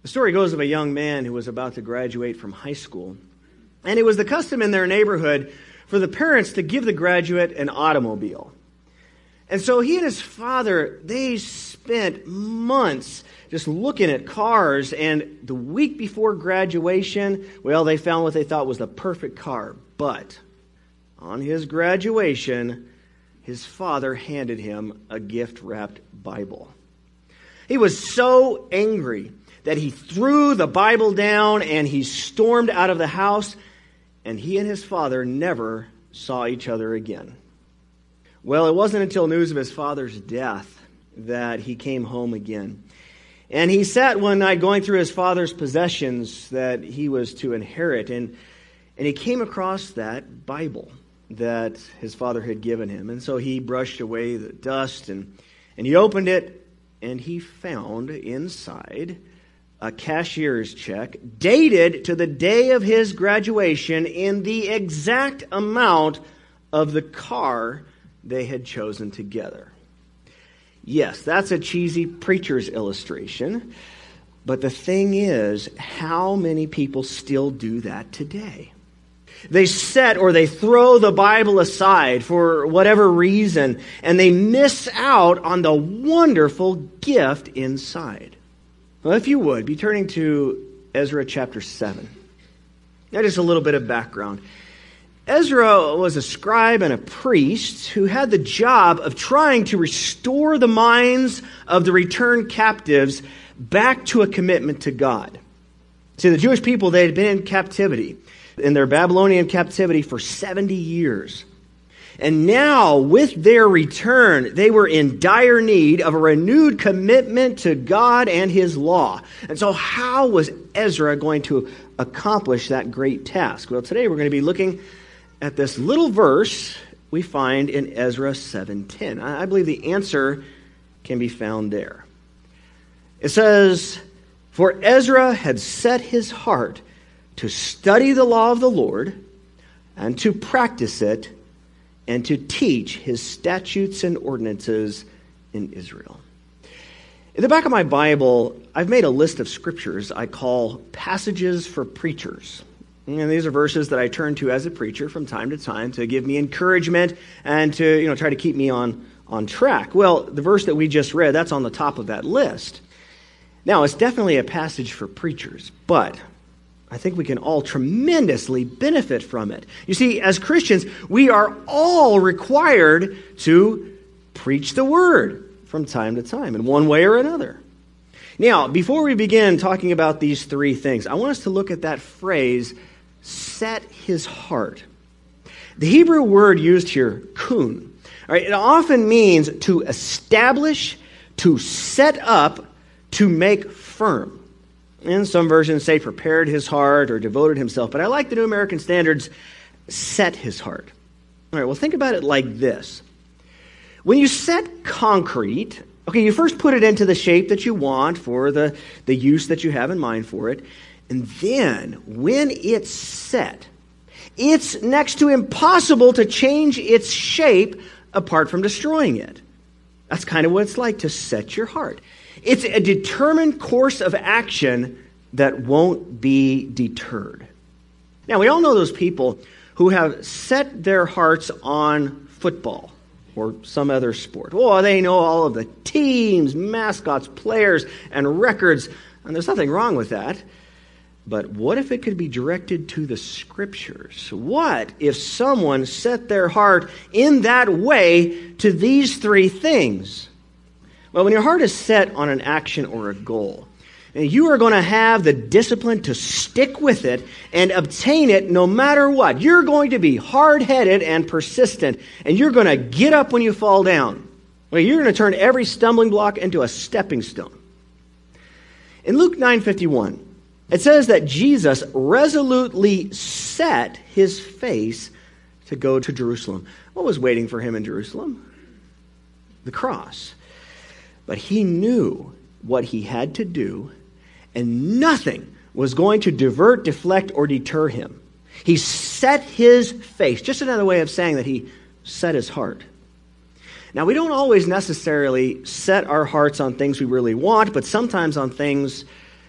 The story goes of a young man who was about to graduate from high school. And it was the custom in their neighborhood for the parents to give the graduate an automobile. And so he and his father, they spent months just looking at cars. And the week before graduation, well, they found what they thought was the perfect car. But on his graduation, his father handed him a gift-wrapped Bible. He was so angry that he threw the Bible down and he stormed out of the house, and he and his father never saw each other again. Well, it wasn't until news of his father's death that he came home again. And he sat one night going through his father's possessions that he was to inherit, and he came across that Bible that his father had given him. And so he brushed away the dust, and he opened it, and he found inside a cashier's check dated to the day of his graduation in the exact amount of the car they had chosen together. Yes, that's a cheesy preacher's illustration, but the thing is, how many people still do that today? They set or they throw the Bible aside for whatever reason, and they miss out on the wonderful gift inside. Well, if you would, be turning to Ezra chapter 7. Now, just a little bit of background. Ezra was a scribe and a priest who had the job of trying to restore the minds of the returned captives back to a commitment to God. See, the Jewish people, they had been in captivity, in their Babylonian captivity for 70 years. And now, with their return, they were in dire need of a renewed commitment to God and His law. And so how was Ezra going to accomplish that great task? Well, today we're going to be looking at this little verse we find in Ezra 7:10. I believe the answer can be found there. It says, "For Ezra had set his heart to study the law of the Lord and to practice it and to teach his statutes and ordinances in Israel." In the back of my Bible, I've made a list of scriptures I call passages for preachers. And these are verses that I turn to as a preacher from time to time to give me encouragement and to, try to keep me on track. Well, the verse that we just read, that's on the top of that list. Now, it's definitely a passage for preachers, but I think we can all tremendously benefit from it. You see, as Christians, we are all required to preach the word from time to time in one way or another. Now, before we begin talking about these three things, I want us to look at that phrase, set his heart. The Hebrew word used here, kun, all right, it often means to establish, to set up, to make firm. And some versions say prepared his heart or devoted himself. But I like the New American Standards, set his heart. All right, well, think about it like this. When you set concrete, okay, you first put it into the shape that you want for the use that you have in mind for it. And then, when it's set, it's next to impossible to change its shape apart from destroying it. That's kind of what it's like to set your heart. It's a determined course of action that won't be deterred. Now, we all know those people who have set their hearts on football or some other sport. Oh, they know all of the teams, mascots, players, and records, and there's nothing wrong with that. But what if it could be directed to the Scriptures? What if someone set their heart in that way to these three things? Well, when your heart is set on an action or a goal, you are going to have the discipline to stick with it and obtain it no matter what. You're going to be hard-headed and persistent, and you're going to get up when you fall down. Well, you're going to turn every stumbling block into a stepping stone. In Luke 9:51, it says that Jesus resolutely set his face to go to Jerusalem. What was waiting for him in Jerusalem? The cross. But he knew what he had to do, and nothing was going to divert, deflect, or deter him. He set his face. Just another way of saying that he set his heart. Now, we don't always necessarily set our hearts on things we really want, but sometimes on things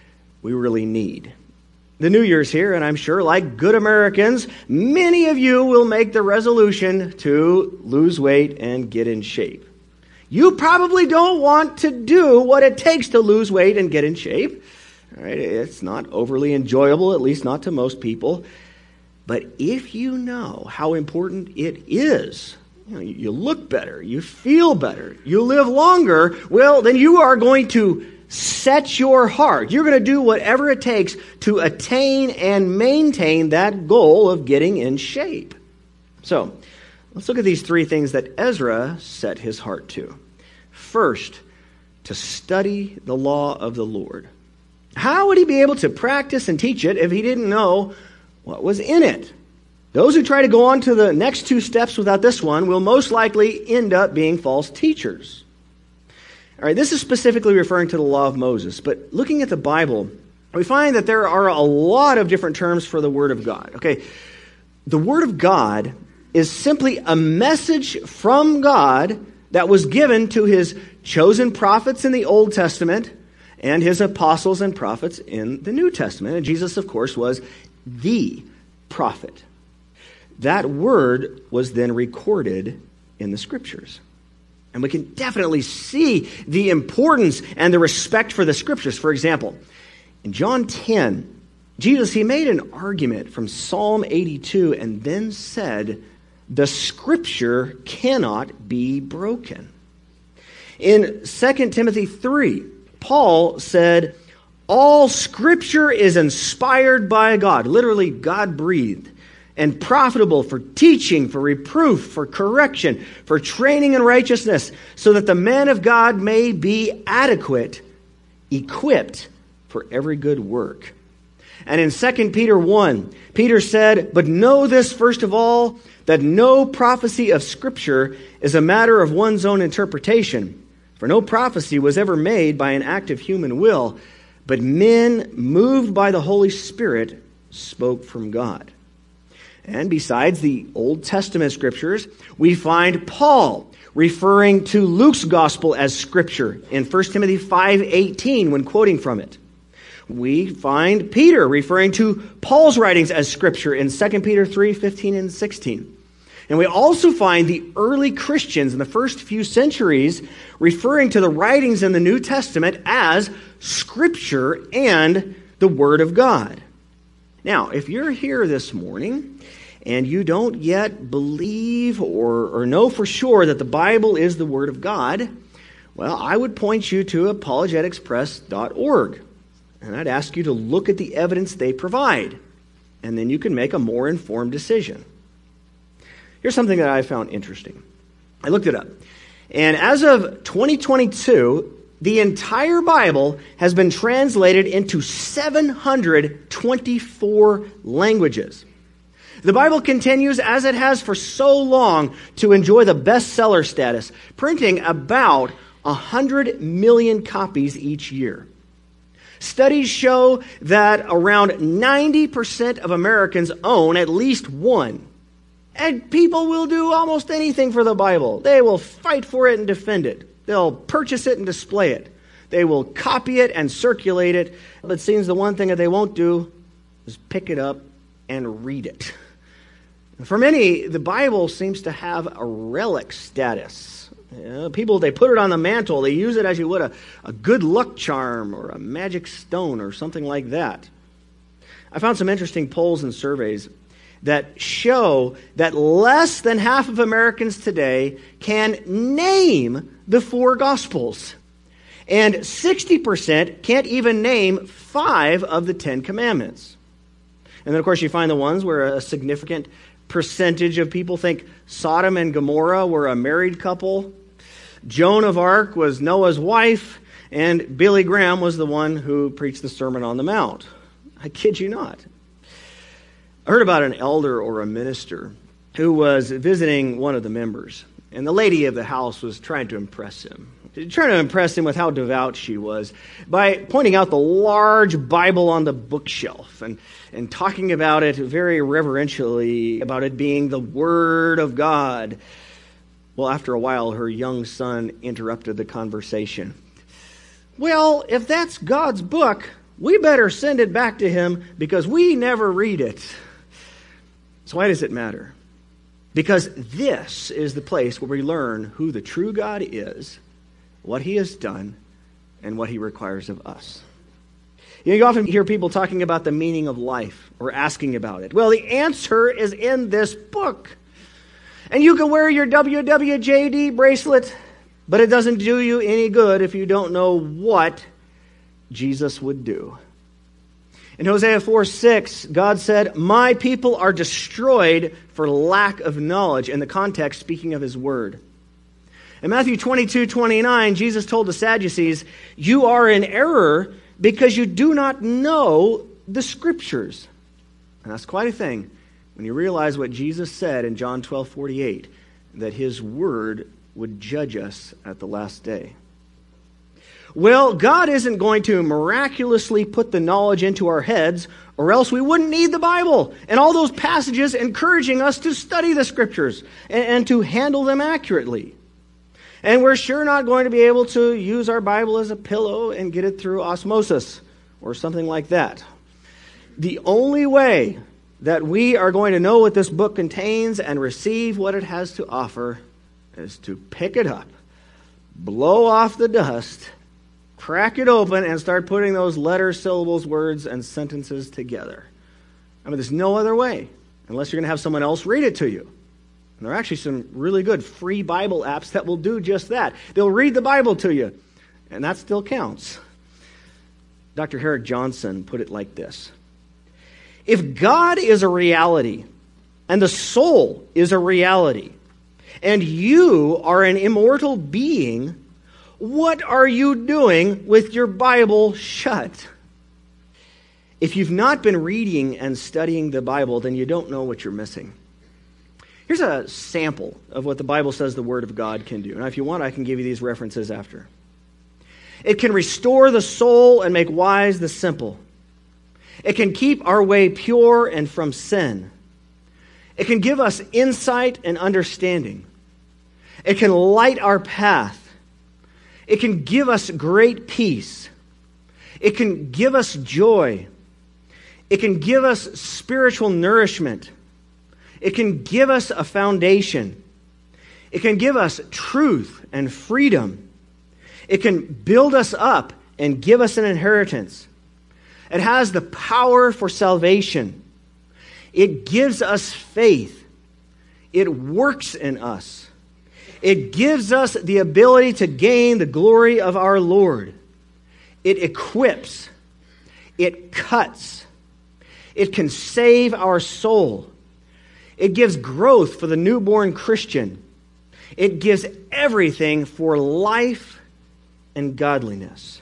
we really need. The New Year's here, and I'm sure, like good Americans, many of you will make the resolution to lose weight and get in shape. You probably don't want to do what it takes to lose weight and get in shape. All right? It's not overly enjoyable, at least not to most people. But if you know how important it is, you look better, you feel better, you live longer, well, then you are going to set your heart. You're going to do whatever it takes to attain and maintain that goal of getting in shape. So, let's look at these three things that Ezra set his heart to. First, to study the law of the Lord. How would he be able to practice and teach it if he didn't know what was in it? Those who try to go on to the next two steps without this one will most likely end up being false teachers. All right, this is specifically referring to the law of Moses, but looking at the Bible, we find that there are a lot of different terms for the Word of God. Okay, the Word of God is simply a message from God that was given to his chosen prophets in the Old Testament and his apostles and prophets in the New Testament. And Jesus, of course, was the prophet. That word was then recorded in the Scriptures. And we can definitely see the importance and the respect for the Scriptures. For example, in John 10, Jesus, he made an argument from Psalm 82 and then said, the Scripture cannot be broken. In 2 Timothy 3, Paul said, all Scripture is inspired by God, literally God-breathed, and profitable for teaching, for reproof, for correction, for training in righteousness, so that the man of God may be adequate, equipped for every good work. And in 2 Peter 1, Peter said, but know this first of all, that no prophecy of Scripture is a matter of one's own interpretation. For no prophecy was ever made by an act of human will, but men moved by the Holy Spirit spoke from God. And besides the Old Testament Scriptures, we find Paul referring to Luke's gospel as Scripture in 1 Timothy 5:18 when quoting from it. We find Peter referring to Paul's writings as Scripture in 2 Peter 3:15 and 16. And we also find the early Christians in the first few centuries referring to the writings in the New Testament as Scripture and the Word of God. Now, if you're here this morning and you don't yet believe or know for sure that the Bible is the Word of God, well, I would point you to apologeticspress.org. And I'd ask you to look at the evidence they provide. And then you can make a more informed decision. Here's something that I found interesting. I looked it up. And as of 2022, the entire Bible has been translated into 724 languages. The Bible continues, as it has for so long, to enjoy the bestseller status, printing about 100 million copies each year. Studies show that around 90% of Americans own at least one. And people will do almost anything for the Bible. They will fight for it and defend it. They'll purchase it and display it. They will copy it and circulate it. But it seems the one thing that they won't do is pick it up and read it. For many, the Bible seems to have a relic status. People, they put it on the mantle. They use it as you would a good luck charm or a magic stone or something like that. I found some interesting polls and surveys that show that less than half of Americans today can name the four Gospels. And 60% can't even name 5 of the 10 Commandments. And then, of course, you find the ones where a significant percentage of people think Sodom and Gomorrah were a married couple, Joan of Arc was Noah's wife, and Billy Graham was the one who preached the Sermon on the Mount. I kid you not. I heard about an elder or a minister who was visiting one of the members, and the lady of the house was trying to impress him with how devout she was by pointing out the large Bible on the bookshelf and talking about it very reverentially, about it being the Word of God. Well, after a while, her young son interrupted the conversation. Well, if that's God's book, we better send it back to him because we never read it. So why does it matter? Because this is the place where we learn who the true God is, what he has done, and what he requires of us. You often hear people talking about the meaning of life or asking about it. Well, the answer is in this book. And you can wear your WWJD bracelet, but it doesn't do you any good if you don't know what Jesus would do. In Hosea 4:6, God said, "My people are destroyed for lack of knowledge," in the context speaking of his word. In Matthew 22:29, Jesus told the Sadducees, "You are in error because you do not know the Scriptures." And that's quite a thing when you realize what Jesus said in John 12:48, that his word would judge us at the last day. Well, God isn't going to miraculously put the knowledge into our heads, or else we wouldn't need the Bible and all those passages encouraging us to study the Scriptures and to handle them accurately. And we're sure not going to be able to use our Bible as a pillow and get it through osmosis or something like that. The only way that we are going to know what this book contains and receive what it has to offer is to pick it up, blow off the dust, crack it open, and start putting those letters, syllables, words, and sentences together. I mean, there's no other way, unless you're going to have someone else read it to you. And there are actually some really good free Bible apps that will do just that. They'll read the Bible to you, and that still counts. Dr. Herrick Johnson put it like this: if God is a reality, and the soul is a reality, and you are an immortal being, what are you doing with your Bible shut? If you've not been reading and studying the Bible, then you don't know what you're missing. Here's a sample of what the Bible says the Word of God can do. Now, if you want, I can give you these references after. It can restore the soul and make wise the simple. It can keep our way pure and from sin. It can give us insight and understanding. It can light our path. It can give us great peace. It can give us joy. It can give us spiritual nourishment. It can give us a foundation. It can give us truth and freedom. It can build us up and give us an inheritance. It has the power for salvation. It gives us faith. It works in us. It gives us the ability to gain the glory of our Lord. It equips. It cuts. It can save our soul. It gives growth for the newborn Christian. It gives everything for life and godliness.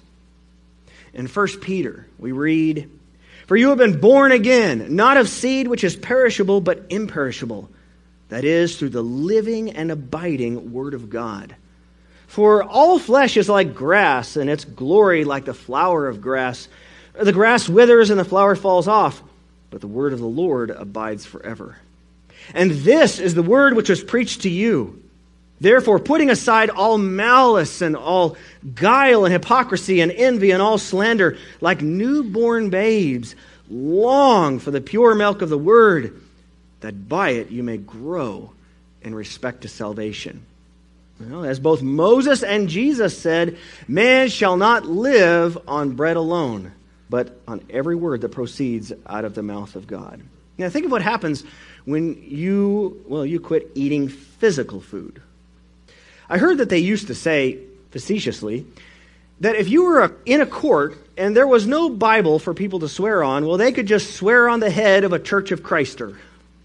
In 1 Peter, we read, "For you have been born again, not of seed which is perishable, but imperishable. That is, through the living and abiding Word of God. For all flesh is like grass, and its glory like the flower of grass. The grass withers and the flower falls off, but the word of the Lord abides forever. And this is the word which was preached to you. Therefore, putting aside all malice and all guile and hypocrisy and envy and all slander, like newborn babes, long for the pure milk of the word, that by it you may grow in respect to salvation." Well, as both Moses and Jesus said, man shall not live on bread alone, but on every word that proceeds out of the mouth of God. Now think of what happens when you quit eating physical food. I heard that they used to say, facetiously, that if you were in a court and there was no Bible for people to swear on, well, they could just swear on the head of a Church of Christer.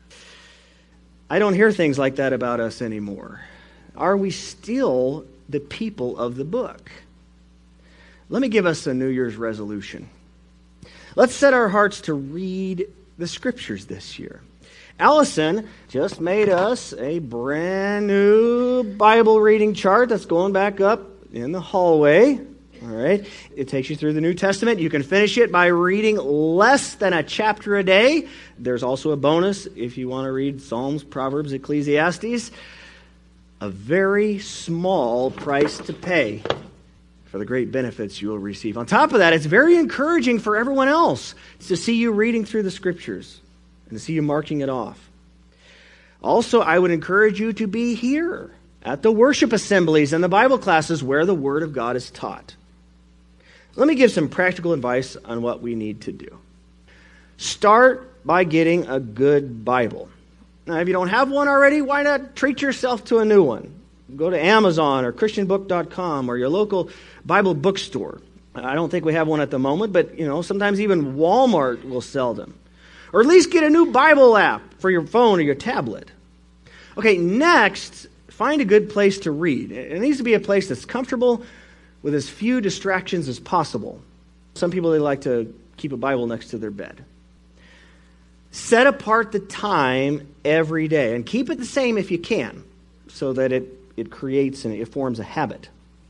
I don't hear things like that about us anymore. Are we still the people of the book? Let me give us a New Year's resolution. Let's set our hearts to read the Scriptures this year. Allison just made us a brand new Bible reading chart that's going back up in the hallway. All right. It takes you through the New Testament. You can finish it by reading less than a chapter a day. There's also a bonus if you want to read Psalms, Proverbs, Ecclesiastes. A very small price to pay for the great benefits you will receive. On top of that, it's very encouraging for everyone else to see you reading through the Scriptures and to see you marking it off. Also, I would encourage you to be here at the worship assemblies and the Bible classes where the Word of God is taught. Let me give some practical advice on what we need to do. Start by getting a good Bible. Now, if you don't have one already, why not treat yourself to a new one? Go to Amazon or ChristianBook.com or your local Bible bookstore. I don't think we have one at the moment, but sometimes even Walmart will sell them. Or at least get a new Bible app for your phone or your tablet. Okay, next, find a good place to read. It needs to be a place that's comfortable with as few distractions as possible. Some people, they like to keep a Bible next to their bed. Set apart the time every day and keep it the same if you can so that it creates and it forms a habit.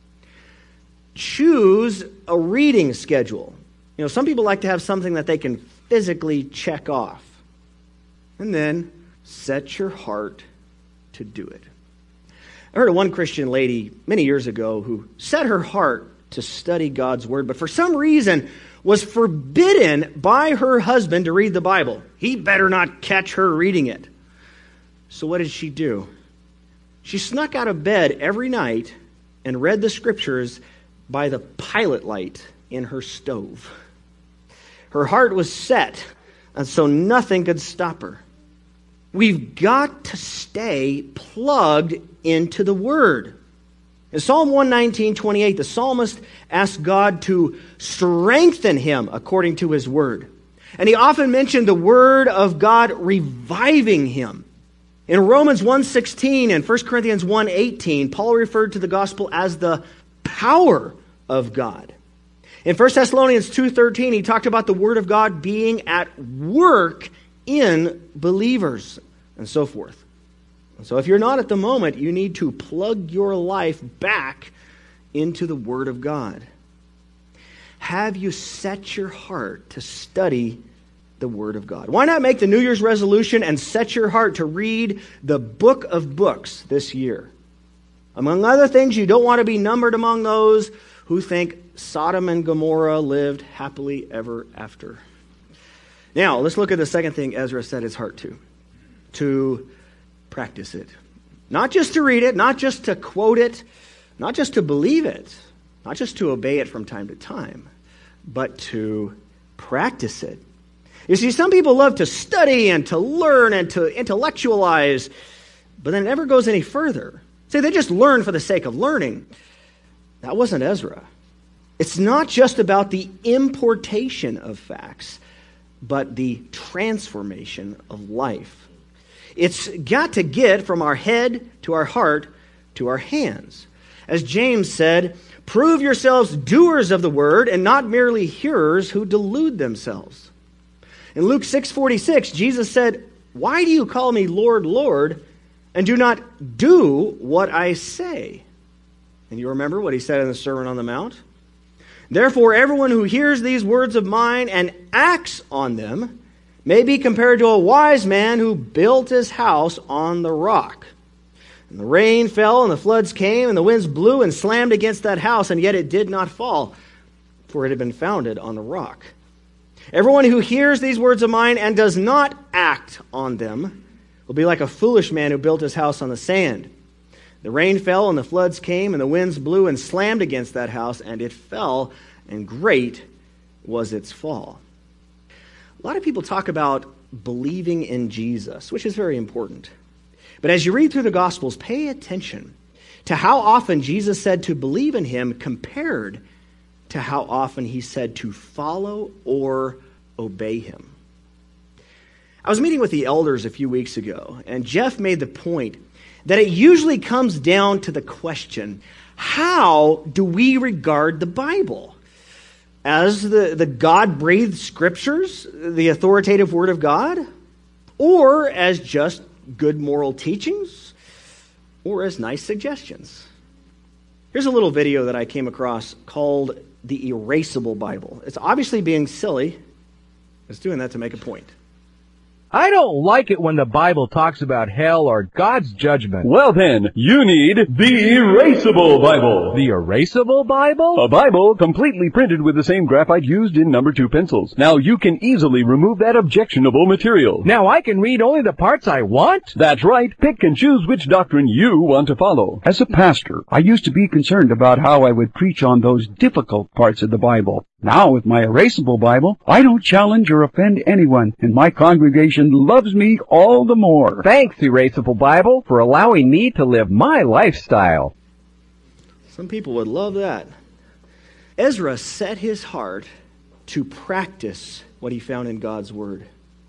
Choose a reading schedule. Some people like to have something that they can physically check off. And then set your heart to do it. I heard of one Christian lady many years ago who set her heart to study God's Word, but for some reason was forbidden by her husband to read the Bible. He better not catch her reading it. So what did she do? She snuck out of bed every night and read the Scriptures by the pilot light in her stove. Her heart was set, and so nothing could stop her. We've got to stay plugged into the Word. In Psalm 119:28, the psalmist asked God to strengthen him according to His Word. And he often mentioned the Word of God reviving him. In Romans 1:16 and 1 Corinthians 1:18, Paul referred to the gospel as the power of God. In 1 Thessalonians 2:13, he talked about the Word of God being at work in believers, and so forth. So if you're not at the moment, you need to plug your life back into the Word of God. Have you set your heart to study the Word of God? Why not make the New Year's resolution and set your heart to read the book of books this year? Among other things, you don't want to be numbered among those who think Sodom and Gomorrah lived happily ever after. Now, let's look at the second thing Ezra set his heart to practice it. Not just to read it, not just to quote it, not just to believe it, not just to obey it from time to time, but to practice it. You see, some people love to study and to learn and to intellectualize, but then it never goes any further. See, they just learn for the sake of learning. That wasn't Ezra. It's not just about the importation of facts, but the transformation of life. It's got to get from our head to our heart to our hands. As James said, prove yourselves doers of the word and not merely hearers who delude themselves. In Luke 6:46, Jesus said, why do you call me Lord, Lord, and do not do what I say? And you remember what he said in the Sermon on the Mount? Therefore, everyone who hears these words of mine and acts on them may be compared to a wise man who built his house on the rock. And the rain fell, and the floods came, and the winds blew and slammed against that house, and yet it did not fall, for it had been founded on the rock. Everyone who hears these words of mine and does not act on them will be like a foolish man who built his house on the sand. The rain fell, and the floods came, and the winds blew and slammed against that house, and it fell, and great was its fall. A lot of people talk about believing in Jesus, which is very important. But as you read through the Gospels, pay attention to how often Jesus said to believe in him compared to how often he said to follow or obey him. I was meeting with the elders a few weeks ago, and Jeff made the point that it usually comes down to the question, how do we regard the Bible? As the God-breathed scriptures, the authoritative word of God? Or as just good moral teachings? Or as nice suggestions? Here's a little video that I came across called The Erasable Bible. It's obviously being silly. It's doing that to make a point. I don't like it when the Bible talks about hell or God's judgment. Well then, you need the Erasable Bible. The Erasable Bible? A Bible completely printed with the same graphite used in number 2 pencils. Now you can easily remove that objectionable material. Now I can read only the parts I want? That's right. Pick and choose which doctrine you want to follow. As a pastor, I used to be concerned about how I would preach on those difficult parts of the Bible. Now, with my Erasable Bible, I don't challenge or offend anyone, and my congregation loves me all the more. Thanks, Erasable Bible, for allowing me to live my lifestyle. Some people would love that. Ezra set his heart to practice what he found in God's Word.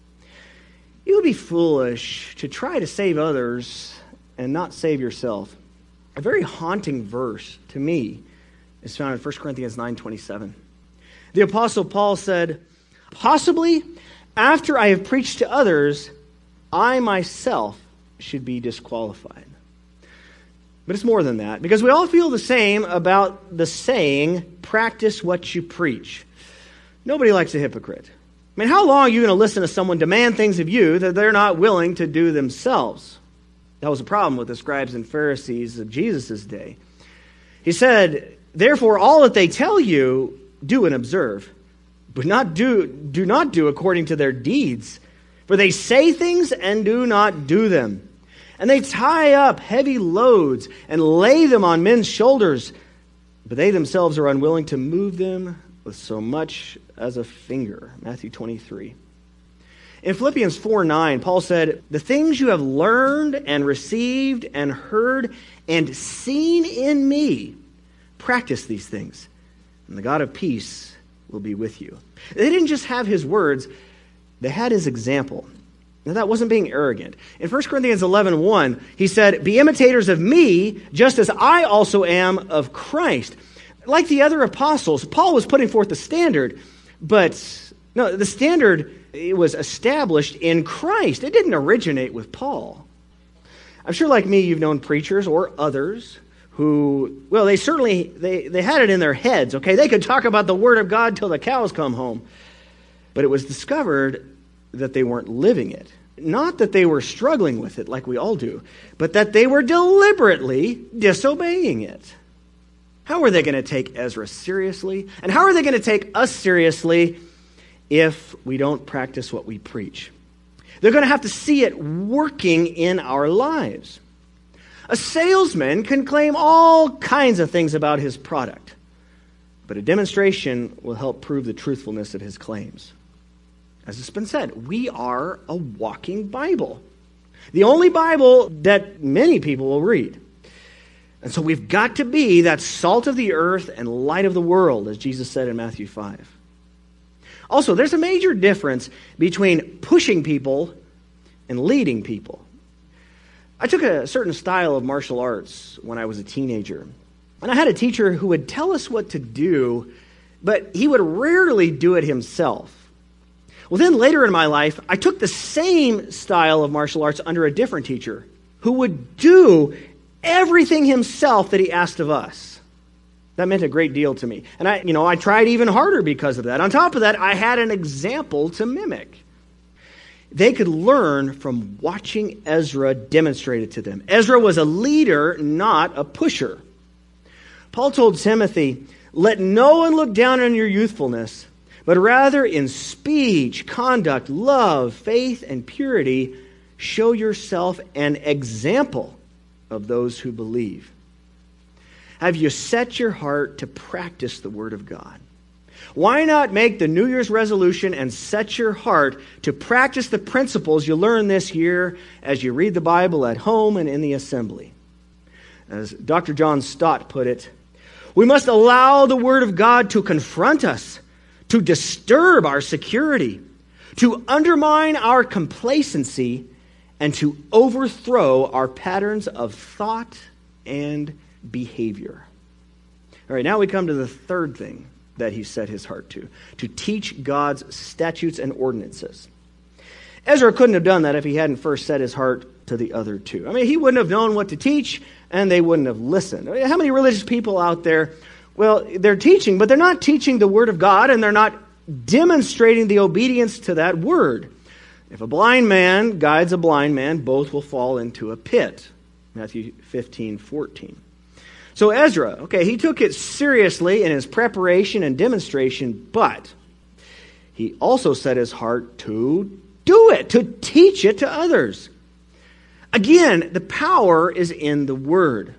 It would be foolish to try to save others and not save yourself. A very haunting verse to me is found in 1 Corinthians 9:27. The Apostle Paul said, "Possibly after I have preached to others, I myself should be disqualified." But it's more than that, because we all feel the same about the saying, "Practice what you preach." Nobody likes a hypocrite. I mean, how long are you going to listen to someone demand things of you that they're not willing to do themselves? That was a problem with the scribes and Pharisees of Jesus' day. He said, "Therefore, all that they tell you, do and observe, but do not do according to their deeds. For they say things and do not do them. And they tie up heavy loads and lay them on men's shoulders, but they themselves are unwilling to move them with so much as a finger." Matthew 23. In Philippians 4:9, Paul said, "The things you have learned and received and heard and seen in me, practice these things, and the God of peace will be with you." They didn't just have his words, they had his example. Now, that wasn't being arrogant. In 1 Corinthians 11:1, he said, "Be imitators of me, just as I also am of Christ." Like the other apostles, Paul was putting forth the standard, but no, the standard, it was established in Christ. It didn't originate with Paul. I'm sure like me, you've known preachers or others who, well, they had it in their heads, okay? They could talk about the Word of God till the cows come home. But it was discovered that they weren't living it. Not that they were struggling with it like we all do, but that they were deliberately disobeying it. How are they going to take Ezra seriously? And how are they going to take us seriously if we don't practice what we preach? They're going to have to see it working in our lives. A salesman can claim all kinds of things about his product, but a demonstration will help prove the truthfulness of his claims. As it's been said, we are a walking Bible. The only Bible that many people will read. And so we've got to be that salt of the earth and light of the world, as Jesus said in Matthew 5. Also, there's a major difference between pushing people and leading people. I took a certain style of martial arts when I was a teenager. And I had a teacher who would tell us what to do, but he would rarely do it himself. Well, then later in my life, I took the same style of martial arts under a different teacher who would do everything himself that he asked of us. That meant a great deal to me. And I tried even harder because of that. On top of that, I had an example to mimic. They could learn from watching Ezra demonstrate it to them. Ezra was a leader, not a pusher. Paul told Timothy, "Let no one look down on your youthfulness, but rather in speech, conduct, love, faith, and purity, show yourself an example of those who believe." Have you set your heart to practice the Word of God? Why not make the New Year's resolution and set your heart to practice the principles you learn this year as you read the Bible at home and in the assembly? As Dr. John Stott put it, we must allow the Word of God to confront us, to disturb our security, to undermine our complacency, and to overthrow our patterns of thought and behavior. All right, now we come to the third thing that he set his heart to teach God's statutes and ordinances. Ezra couldn't have done that if he hadn't first set his heart to the other two. I mean, he wouldn't have known what to teach, and they wouldn't have listened. I mean, how many religious people out there, well, they're teaching, but they're not teaching the Word of God, and they're not demonstrating the obedience to that Word. If a blind man guides a blind man, both will fall into a pit. Matthew 15:14. So Ezra, okay, he took it seriously in his preparation and demonstration, but he also set his heart to do it, to teach it to others. Again, the power is in the Word.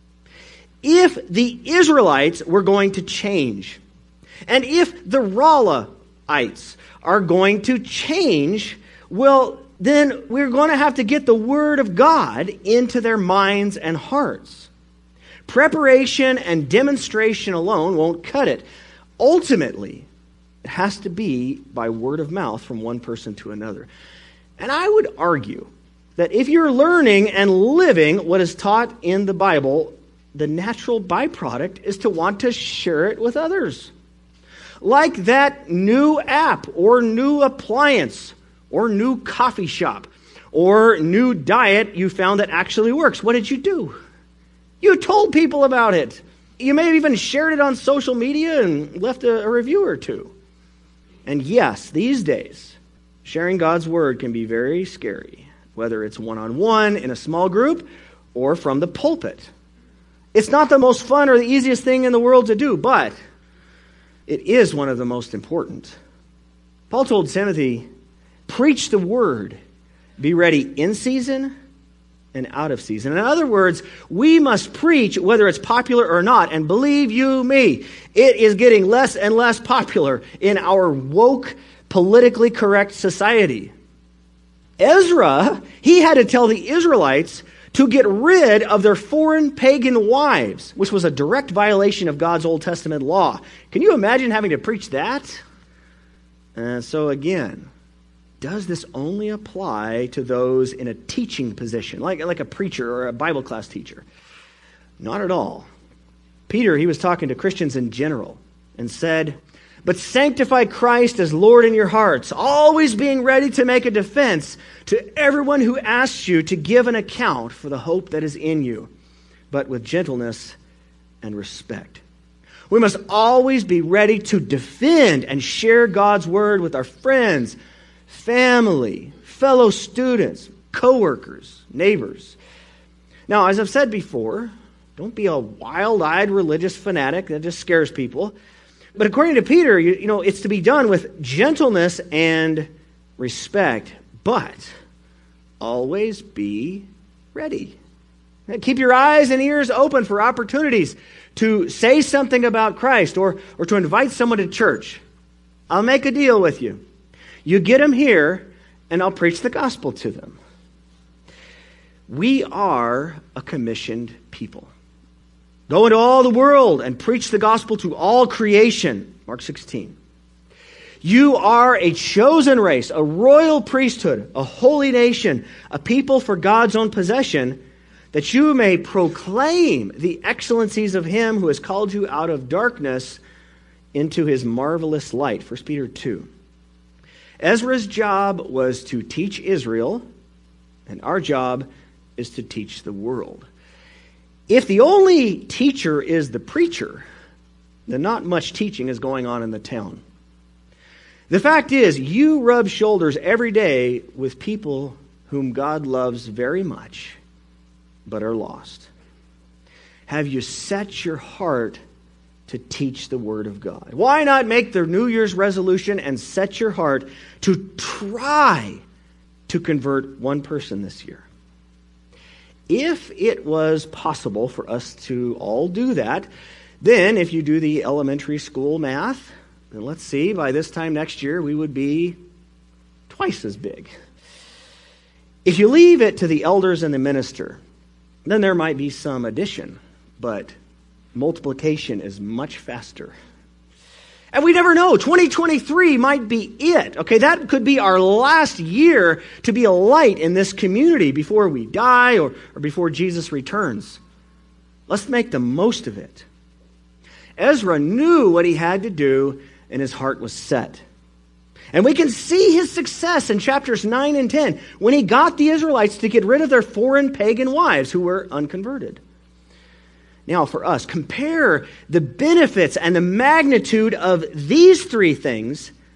If the Israelites were going to change, and if the Rahlaites are going to change, well, then we're going to have to get the Word of God into their minds and hearts. Preparation and demonstration alone won't cut it. Ultimately, it has to be by word of mouth from one person to another. And I would argue that if you're learning and living what is taught in the Bible, the natural byproduct is to want to share it with others. Like that new app or new appliance or new coffee shop or new diet you found that actually works. What did you do? You told people about it. You may have even shared it on social media and left a review or two. And yes, these days, sharing God's Word can be very scary, whether it's one-on-one in a small group or from the pulpit. It's not the most fun or the easiest thing in the world to do, but it is one of the most important. Paul told Timothy, preach the Word, be ready in season and out of season. In other words, we must preach whether it's popular or not. And believe you me, it is getting less and less popular in our woke, politically correct society. Ezra, he had to tell the Israelites to get rid of their foreign pagan wives, which was a direct violation of God's Old Testament law. Can you imagine having to preach that? So again, does this only apply to those in a teaching position, like a preacher or a Bible class teacher? Not at all. Peter, he was talking to Christians in general and said, but sanctify Christ as Lord in your hearts, always being ready to make a defense to everyone who asks you to give an account for the hope that is in you, but with gentleness and respect. We must always be ready to defend and share God's Word with our friends, family, fellow students, co-workers, neighbors. Now, as I've said before, don't be a wild-eyed religious fanatic that just scares people. But according to Peter, it's to be done with gentleness and respect, but always be ready. Keep your eyes and ears open for opportunities to say something about Christ or to invite someone to church. I'll make a deal with you. You get them here, and I'll preach the gospel to them. We are a commissioned people. Go into all the world and preach the gospel to all creation. Mark 16. You are a chosen race, a royal priesthood, a holy nation, a people for God's own possession, that you may proclaim the excellencies of Him who has called you out of darkness into His marvelous light. 1 Peter 2. Ezra's job was to teach Israel, and our job is to teach the world. If the only teacher is the preacher, then not much teaching is going on in the town. The fact is, you rub shoulders every day with people whom God loves very much, but are lost. Have you set your heart to teach the Word of God? Why not make the New Year's resolution and set your heart to try to convert one person this year? If it was possible for us to all do that, then if you do the elementary school math, then let's see, by this time next year we would be twice as big. If you leave it to the elders and the minister, then there might be some addition, but multiplication is much faster. And we never know. 2023 might be it. Okay, that could be our last year to be a light in this community before we die or before Jesus returns. Let's make the most of it. Ezra knew what he had to do, and his heart was set. And we can see his success in chapters 9 and 10 when he got the Israelites to get rid of their foreign pagan wives who were unconverted. Now for us, compare the benefits and the magnitude of these three things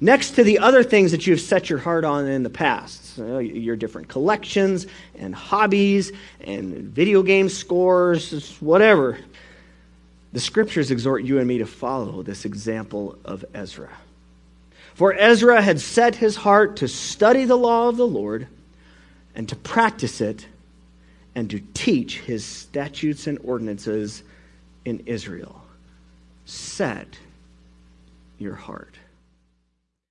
Next to the other things that you've set your heart on in the past, your different collections and hobbies and video game scores, whatever, the Scriptures exhort you and me to follow this example of Ezra. For Ezra had set his heart to study the law of the Lord and to practice it and to teach his statutes and ordinances in Israel. Set your heart.